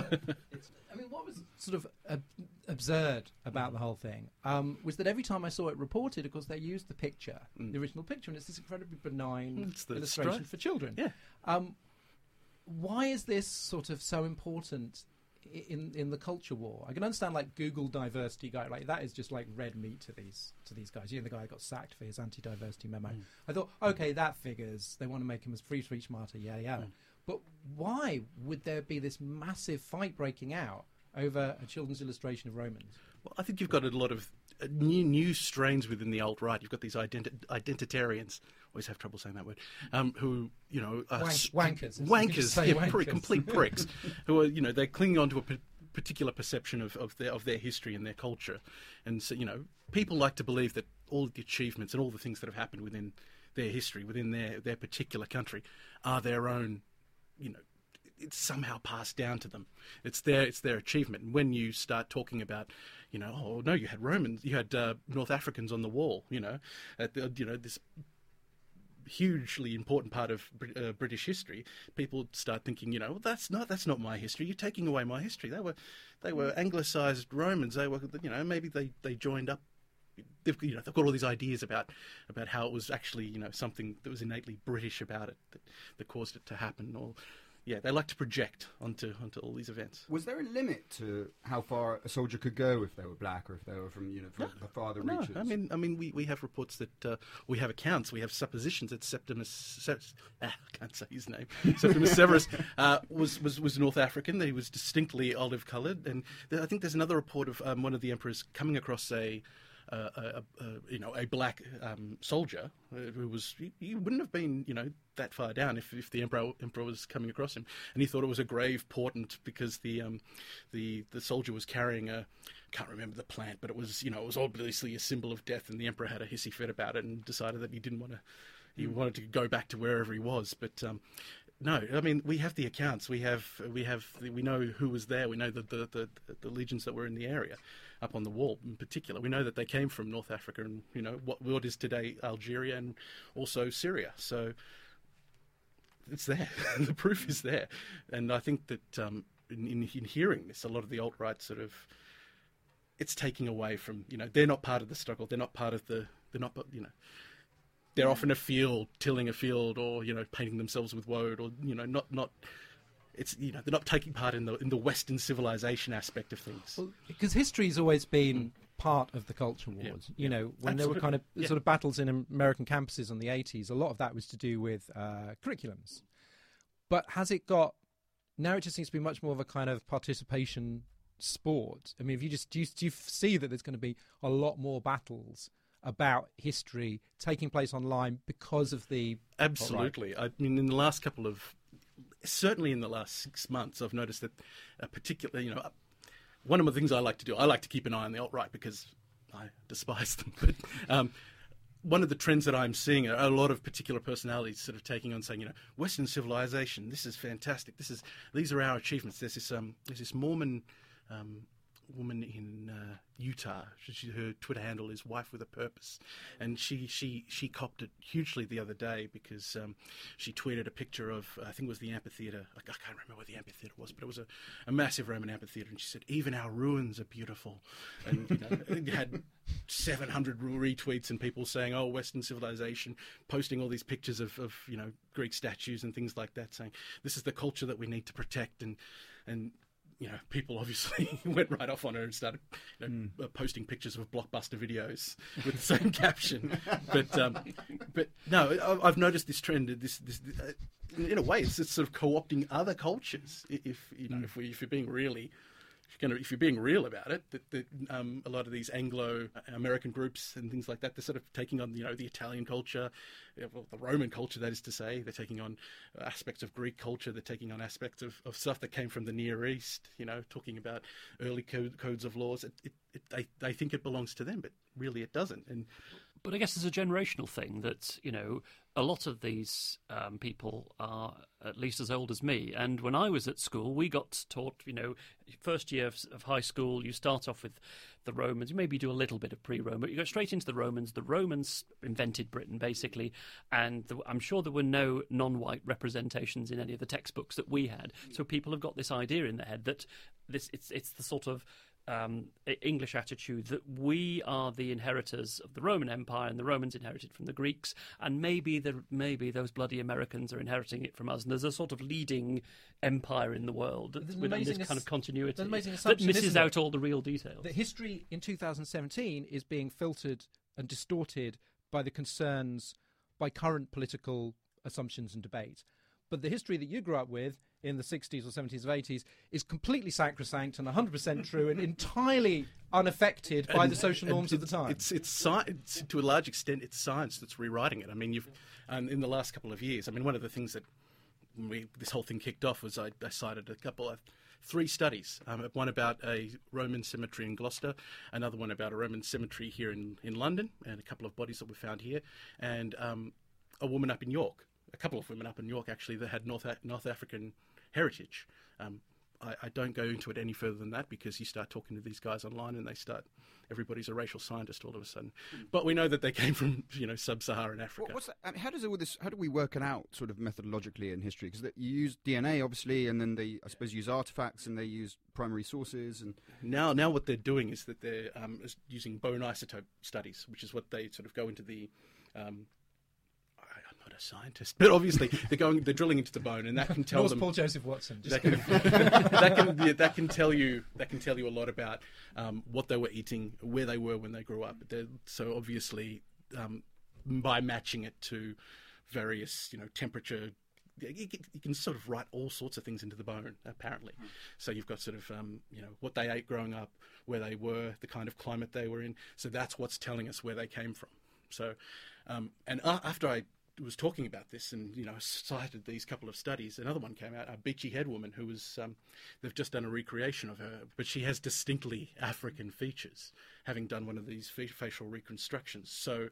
What was sort of absurd about the whole thing was that every time I saw it reported, of course, they used the picture, the original picture, and it's this incredibly benign illustration for children.
Yeah.
Why is this sort of so important in the culture war? I can understand like Google diversity guy, like that is just like red meat to these guys. The guy got sacked for his anti-diversity memo. I thought, okay, that figures. They want to make him as free speech martyr, yeah. But why would there be this massive fight breaking out over a children's illustration of Romans?
Well, I think you've got a lot of new strains within the alt-right. You've got these identitarians. Always have trouble saying that word. Who
wankers,
wankers. Complete pricks. Who are they're clinging on to a particular perception of their history and their culture, and so people like to believe that all of the achievements and all the things that have happened within their history, within their particular country, are their own. It's somehow passed down to them. It's their achievement. And when you start talking about, you had Romans, you had North Africans on the wall. This hugely important part of British history. People start thinking, that's not my history. You're taking away my history. They were anglicised Romans. They were, maybe they joined up. They've got all these ideas about how it was actually something that was innately British about it that caused it to happen. Or they like to project onto all these events.
Was there a limit to how far a soldier could go if they were black or if they were from the farther reaches?
No, I mean we have reports that we have accounts, we have suppositions that Septimus I can't say his name. Septimus Severus was North African. He was distinctly olive coloured, and I think there's another report of one of the emperors coming across a black soldier who was he wouldn't have been that far down if the emperor was coming across him, and he thought it was a grave portent because the soldier was carrying can't remember the plant, but it was it was obviously a symbol of death, and the emperor had a hissy fit about it and decided that he didn't want to. He wanted to go back to wherever he was, but. No, I mean we have the accounts. We know who was there. We know the legions that were in the area, up on the wall in particular. We know that they came from North Africa and what is today Algeria and also Syria. So it's there. The proof is there, and I think that in hearing this, a lot of the alt-right sort of it's taking away from they're not part of the struggle. They're not part of They're often tilling a field, or painting themselves with woad, or not. it's they're not taking part in the Western civilization aspect of things.
Well, because history's always been part of the culture wars.
Yeah.
When there were kind of sort of battles in American campuses in the 80s, a lot of that was to do with curriculums. But has it got... Now it just seems to be much more of a kind of participation sport. I mean, if you just do you see that there's going to be a lot more battles about history taking place online because of the...
Absolutely. I mean, in the last certainly in the last 6 months, I've noticed that particularly, one of the things I like to do, I like to keep an eye on the alt-right because I despise them. But one of the trends that I'm seeing are a lot of particular personalities sort of taking on saying, Western civilization, this is fantastic. These are our achievements. There's this Mormon woman in Utah. Her Twitter handle is Wife with a Purpose, and she copped it hugely the other day because she tweeted a picture of, I think it was the amphitheater. I can't remember where the amphitheater was, but it was a massive Roman amphitheater, and she said, "Even our ruins are beautiful," and it had 700 retweets and people saying, "Oh, Western civilization," posting all these pictures of Greek statues and things like that, saying this is the culture that we need to protect, and people obviously went right off on her and started posting pictures of blockbuster videos with the same caption. But no, I've noticed this trend. This in a way, it's sort of co-opting other cultures. If you're being really... If you're being real about it, that a lot of these Anglo-American groups and things like that, they're sort of taking on, the Italian culture, the Roman culture, that is to say. They're taking on aspects of Greek culture. They're taking on aspects of stuff that came from the Near East, talking about early codes of laws. They think it belongs to them, but really it doesn't.
But I guess it's a generational thing that, a lot of these people are at least as old as me. And when I was at school, we got taught, first year of high school, you start off with the Romans. You maybe do a little bit of pre-Rome, but you go straight into the Romans. The Romans invented Britain, basically. And I'm sure there were no non-white representations in any of the textbooks that we had. So people have got this idea in their head that it's the sort of English attitude that we are the inheritors of the Roman Empire and the Romans inherited from the Greeks, and maybe those bloody Americans are inheriting it from us, and there's a sort of leading empire in the world with this kind of continuity that misses out all the real details.
The history in 2017 is being filtered and distorted by the concerns by current political assumptions and debate. But the history that you grew up with in the 60s or 70s or 80s is completely sacrosanct and 100% true and entirely unaffected by the social norms of the time.
It's science, to a large extent, it's science that's rewriting it. I mean, in the last couple of years, one of the things that this whole thing kicked off was I cited three studies, one about a Roman cemetery in Gloucester, another one about a Roman cemetery here in London, and a couple of bodies that were found here, and a woman up in York. A couple of women up in York, actually, that had North African heritage. I don't go into it any further than that because you start talking to these guys online and everybody's a racial scientist all of a sudden. But we know that they came from, sub-Saharan Africa.
What's that? How does all this? How do we work it out, sort of methodologically in history? Because you use DNA, obviously, and then they, I suppose, use artifacts and they use primary sources. And
now what they're doing is that they're using bone isotope studies, which is what they sort of go into the. I'm not a scientist, but obviously they're drilling into the bone, and that can tell them.
Paul Joseph Watson.
That can tell you a lot about what they were eating, where they were when they grew up. So obviously, by matching it to various temperature, you can sort of write all sorts of things into the bone. Apparently, so you've got sort of what they ate growing up, where they were, the kind of climate they were in. So that's what's telling us where they came from. So, and after I was talking about this and cited these couple of studies, another one came out, a Beachy Head woman who was they've just done a recreation of her, but she has distinctly African features, having done one of these facial reconstructions. So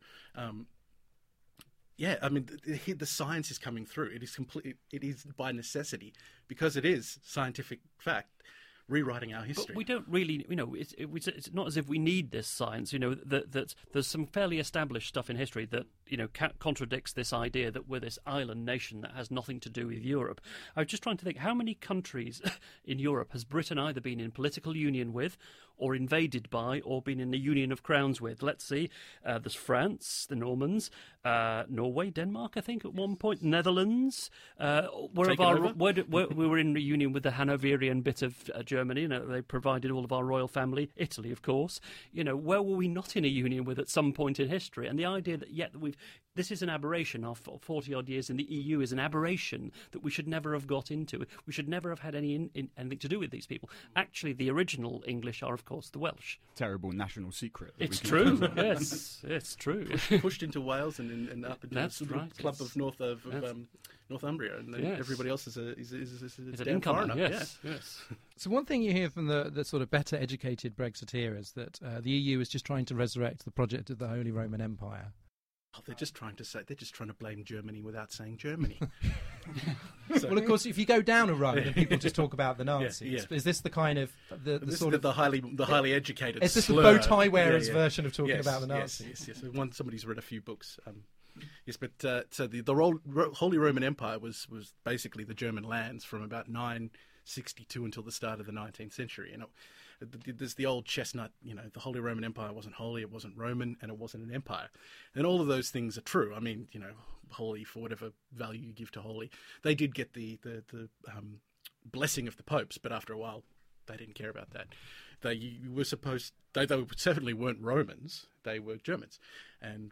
the science is coming through. It is by necessity, because it is scientific fact, rewriting our history.
But we don't really, it's not as if we need this science, that there's some fairly established stuff in history that, contradicts this idea that we're this island nation that has nothing to do with Europe. I was just trying to think, how many countries in Europe has Britain either been in political union with or invaded by or been in a union of crowns with. Let's see. There's France, the Normans, Norway, Denmark, I think, at one point, Netherlands. We were in a union with the Hanoverian bit of Germany. You know, they provided all of our royal family. Italy, of course. You know, where were we not in a union with at some point in history? And the idea that this is an aberration. Our 40-odd years in the EU is an aberration that we should never have got into. We should never have had anything to do with these people. Actually, the original English are, of course, the Welsh.
Terrible national secret.
It's true. Yes, it's true.
Pushed into Wales and up into the club of Northumbria, and then everybody else is a damn foreigner.
Yes.
So one thing you hear from the sort of better educated Brexiteer is that the EU is just trying to resurrect the project of the Holy Roman Empire.
Oh, they're just trying to blame Germany without saying Germany.
Well, of course, if you go down a road and people just talk about the Nazis, is this the kind of
the highly educated?
Is this
slur?
the bow tie wearer's version of talking about the Nazis?
Yes. Somebody's read a few books. Yes, but so the Holy Roman Empire was basically the German lands from about 962 until the start of the 19th century, and there's the old chestnut, the Holy Roman Empire wasn't holy, it wasn't Roman, and it wasn't an empire. And all of those things are true. I mean, holy, for whatever value you give to holy. They did get the blessing of the popes, but after a while, they didn't care about that. They certainly weren't Romans, they were Germans. And,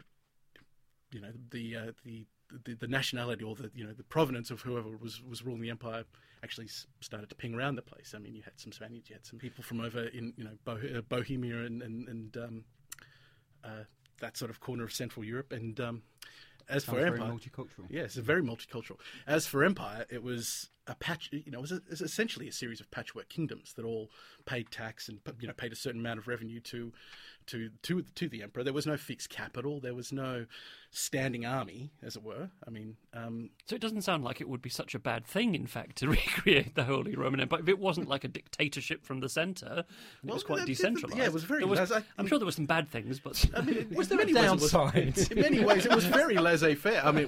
the nationality or the provenance of whoever was ruling the empire actually started to ping around the place. I mean, you had some Spaniards, you had some people from over in Bohemia and that sort of corner of Central Europe. And as for empire,
very multicultural.
Yes, very multicultural. As for empire, it was a patch. It was essentially a series of patchwork kingdoms that all paid tax and paid a certain amount of revenue to the emperor. There was no fixed capital. There was no standing army, as it were. I mean,
so it doesn't sound like it would be such a bad thing, in fact, to recreate the Holy Roman Empire if it wasn't like a dictatorship from the centre. It was quite decentralised.
Yeah, it was very.
I'm sure there were some bad things, but
I mean,
was there a downside?
In many ways, it was very laissez-faire. I mean,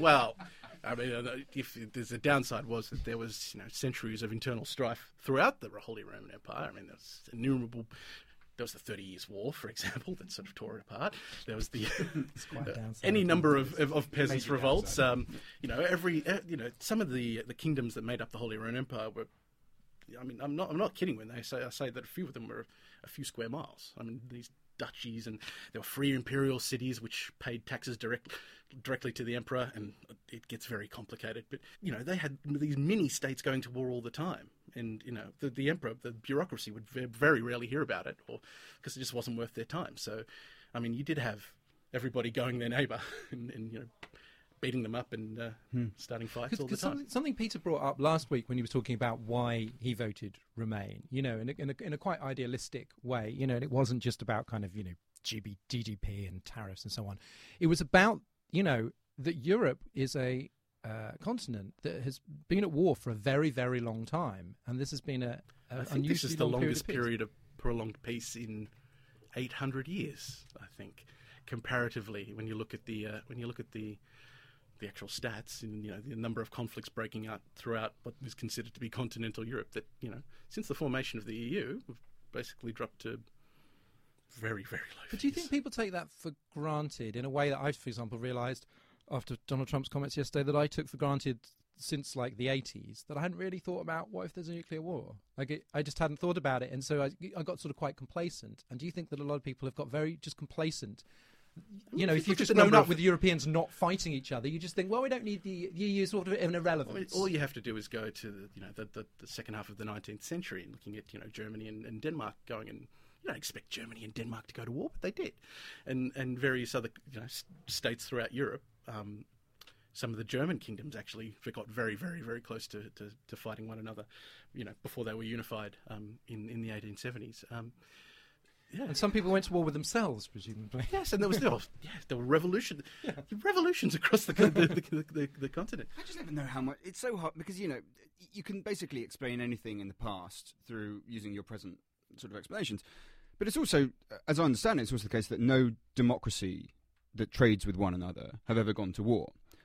if there's a downside was that there was centuries of internal strife throughout the Holy Roman Empire. I mean, there was innumerable. There was the 30 Years' War, for example, that sort of tore it apart. There was the any number of peasants' revolts. Some of the kingdoms that made up the Holy Roman Empire were. I mean, I'm not kidding when I say that a few of them were a few square miles. I mean, these duchies, and there were free imperial cities which paid taxes directly to the emperor, and it gets very complicated. But they had these mini states going to war all the time, and the emperor, the bureaucracy would very rarely hear about it, or because it just wasn't worth their time. So, I mean, you did have everybody going their neighbour and beating them up and starting fights all the time.
Something Peter brought up last week when he was talking about why he voted Remain, in a quite idealistic way, and it wasn't just about kind of, GDP and tariffs and so on. It was about, that Europe is a continent that has been at war for a very, very long time, and this has been
I think this is the longest period of prolonged peace in 800 years. I think, comparatively, when you look at the actual stats and the number of conflicts breaking out throughout what is considered to be continental Europe, that since the formation of the EU, we've basically dropped to very, very low.
But do you think people take that for granted in a way that I, for example, realised after Donald Trump's comments yesterday that I took for granted since like the 80s, that I hadn't really thought about what if there's a nuclear war? I just hadn't thought about it, and so I got sort of quite complacent. And do you think that a lot of people have got very just complacent? If you've just grown up with Europeans not fighting each other, you just think, well, we don't need the EU, sort of an irrelevance.
All you have to do is go to the second half of the 19th century and looking at Germany and Denmark going, and you don't expect Germany and Denmark to go to war, but they did, and various other states throughout Europe. Some of the German kingdoms actually got very, very, very close to fighting one another, before they were unified in the 1870s.
Yeah. And some people went to war with themselves, presumably.
Yes, and there were revolutions across the continent.
I just never know how much. It's so hard because you can basically explain anything in the past through using your present sort of explanations. But it's also, as I understand it, it's also the case that no democracy that trades with one another have ever gone to war.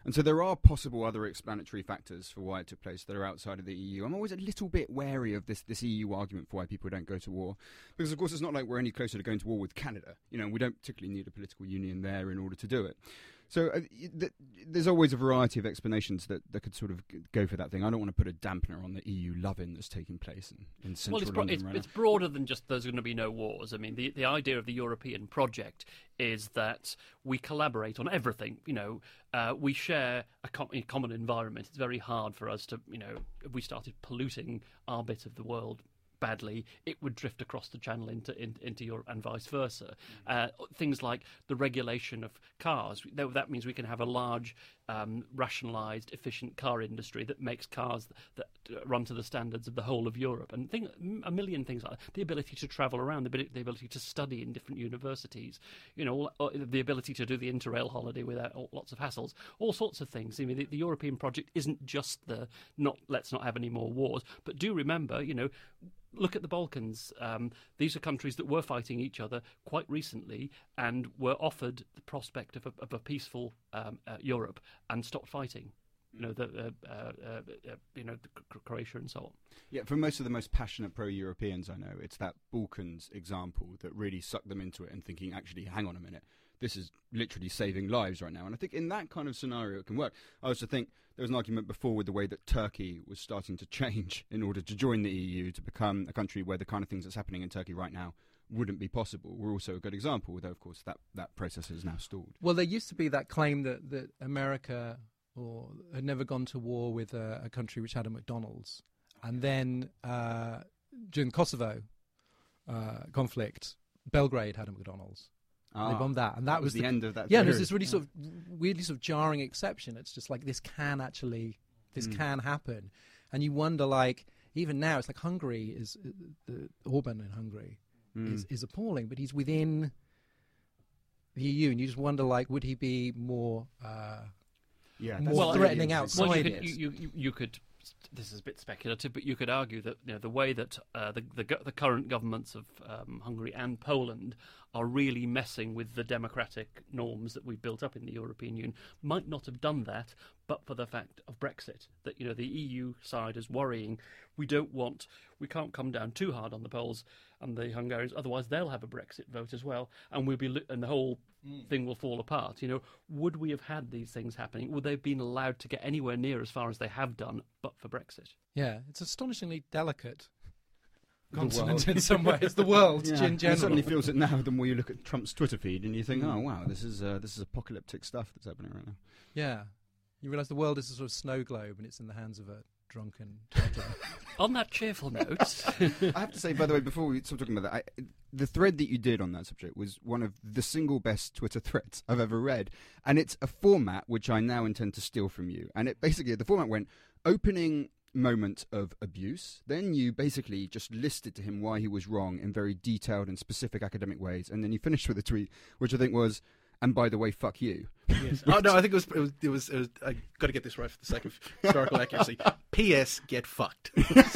And so there are possible other explanatory factors for why it took place that are outside of the EU. I'm always a little bit wary of this EU argument for why people don't go to war. Because, of course, it's not like we're any closer to going to war with Canada. We don't particularly need a political union there in order to do it. So there's always a variety of explanations that could sort of go for that thing. I don't want to put a dampener on the EU loving that's taking place in central London right now.
It's broader than just there's going to be no wars. I mean, the idea of the European project is that we collaborate on everything. We share a common environment. It's very hard for us to, if we started polluting our bit of the world badly, it would drift across the channel into Europe and vice versa. Things like the regulation of cars, that means we can have a large, rationalised, efficient car industry that makes cars that run to the standards of the whole of Europe, and a million things like that. The ability to travel around, the ability to study in different universities, the ability to do the Interrail holiday without lots of hassles, all sorts of things. I mean, the European project isn't just let's not have any more wars, but do remember, look at the Balkans. These are countries that were fighting each other quite recently and were offered the prospect of a peaceful Europe and stopped fighting. Croatia and so on.
Yeah, for most of the most passionate pro-Europeans I know, it's that Balkans example that really sucked them into it and thinking, actually, hang on a minute, this is literally saving lives right now. And I think in that kind of scenario it can work. I also think there was an argument before with the way that Turkey was starting to change in order to join the EU, to become a country where the kind of things that's happening in Turkey right now wouldn't be possible. We're also a good example, though, of course, that process has now stalled.
Well, there used to be that claim that America had never gone to war with a country which had a McDonald's. And then during the Kosovo conflict, Belgrade had a McDonald's. They bombed that, and that was
the end of that.
Yeah, there's this really sort of weirdly sort of jarring exception. It's just like this can happen, and you wonder, like, even now, it's like Hungary is the Orban in Hungary is appalling, but he's within the EU, and you just wonder, like, would he be more threatening outside it?
You could. This is a bit speculative, but you could argue that the way that the current governments of Hungary and Poland are really messing with the democratic norms that we've built up in the European Union might not have done that, but for the fact of Brexit. That the EU side is worrying. We can't come down too hard on the Poles and the Hungarians, otherwise they'll have a Brexit vote as well, and and the whole thing will fall apart. Would we have had these things happening? Would they have been allowed to get anywhere near as far as they have done, but for Brexit?
Yeah, it's astonishingly delicate continent in some ways. The world in general.
It certainly feels it now. The more you look at Trump's Twitter feed, and you think, oh wow, this is apocalyptic stuff that's happening right now.
Yeah, you realise the world is a sort of snow globe, and it's in the hands of a drunken toddler.
On that cheerful note,
I have to say, by the way, before we start talking about that, the thread that you did on that subject was one of the single best Twitter threads I've ever read, and it's a format which I now intend to steal from you. And it basically, the format went opening moment of abuse, then you basically just listed to him why he was wrong in very detailed and specific academic ways, and then you finished with a tweet which I think was, and by the way, fuck you.
Yes. Oh no, I think it was I got to get this right for the sake of historical accuracy. P.S. Get fucked.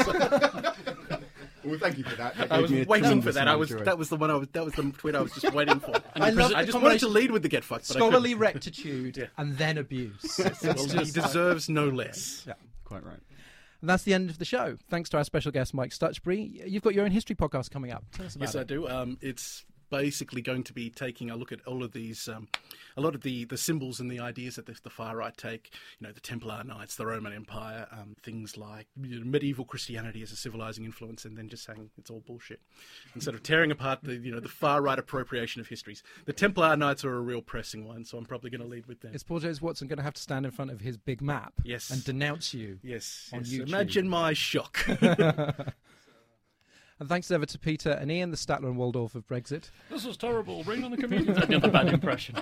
Well, thank you for that.
I was waiting for that. That was the tweet I was just waiting for. I just wanted to lead with the get fucked.
Scholarly rectitude and then abuse.
Well, he deserves no less.
Yeah, quite right.
And that's the end of the show. Thanks to our special guest, Mike Stutchbury. You've got your own history podcast coming up. Tell us about it.
Yes, I do. It's basically going to be taking a look at all of these, a lot of the symbols and the ideas that the far right take. The Templar Knights, the Roman Empire, things like medieval Christianity as a civilizing influence, and then just saying it's all bullshit. Instead of tearing apart the far right appropriation of histories. The Templar Knights are a real pressing one, so I'm probably going to lead with them.
Is Paul Jones Watson going to have to stand in front of his big map and denounce you?
Yes.
On YouTube?
Imagine my shock.
And thanks ever to Peter and Ian, the Statler and Waldorf of Brexit.
This was terrible. Bring on the comedians. Another bad impression.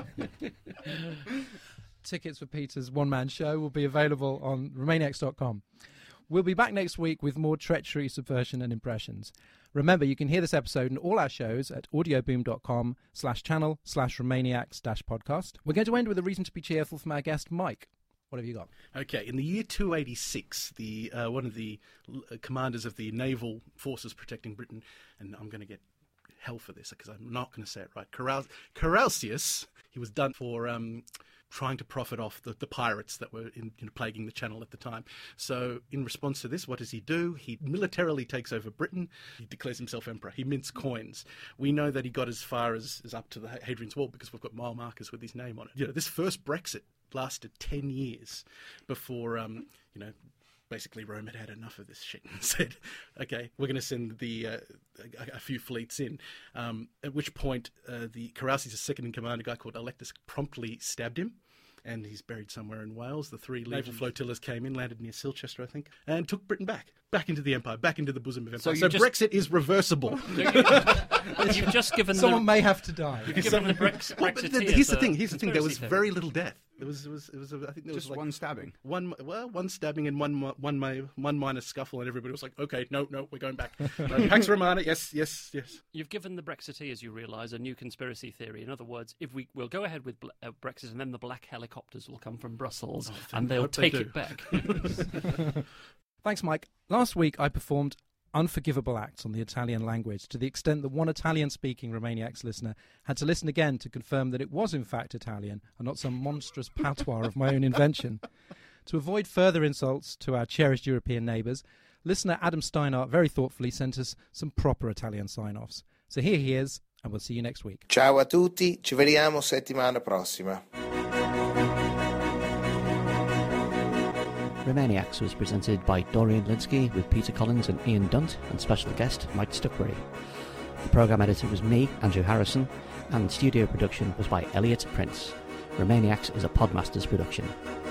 Tickets for Peter's one-man show will be available on remainx.com. We'll be back next week with more treachery, subversion and impressions. Remember, you can hear this episode and all our shows at audioboom.com/channel/Romaniacs-podcast. We're going to end with a reason to be cheerful from our guest, Mike. What have you got?
Okay, in the year 286, one of the commanders of the naval forces protecting Britain, and I'm going to get hell for this because I'm not going to say it right, Carausius, he was done for trying to profit off the pirates that were plaguing the channel at the time. So in response to this, what does he do? He militarily takes over Britain. He declares himself emperor. He mints coins. We know that he got as far as up to the Hadrian's Wall because we've got mile markers with his name on it. This first Brexit lasted 10 years before, basically Rome had enough of this shit and said, okay, we're going to send a few fleets in. At which point, the Carausi's second in command, a guy called Electus, promptly stabbed him. And he's buried somewhere in Wales. The 3 naval flotillas came in, landed near Silchester, I think, and took Britain back into the empire, back into the bosom of empire. So Brexit is reversible.
You've just given
someone may have to die.
You've given the Brexiteers.
Here's the thing. There was very little death. There was I think there was
just one stabbing.
One stabbing and one minor scuffle, and everybody was like, okay, no, we're going back. Pax Romana, yes.
You've given the Brexiteers, you realise, a new conspiracy theory. In other words, if we'll go ahead with Brexit, and then the black helicopters will come from Brussels, and they'll take it back.
Thanks, Mike. Last week I performed unforgivable acts on the Italian language to the extent that one Italian-speaking Romaniacs listener had to listen again to confirm that it was in fact Italian and not some monstrous patois of my own invention. To avoid further insults to our cherished European neighbours, listener Adam Steinart very thoughtfully sent us some proper Italian sign-offs. So here he is, and we'll see you next week.
Ciao a tutti, ci vediamo settimana prossima.
Romaniacs was presented by Dorian Linsky with Peter Collins and Ian Dunt and special guest Mike Stuckbury. The programme editor was me, Andrew Harrison, and studio production was by Elliot Prince. Romaniacs is a Podmasters production.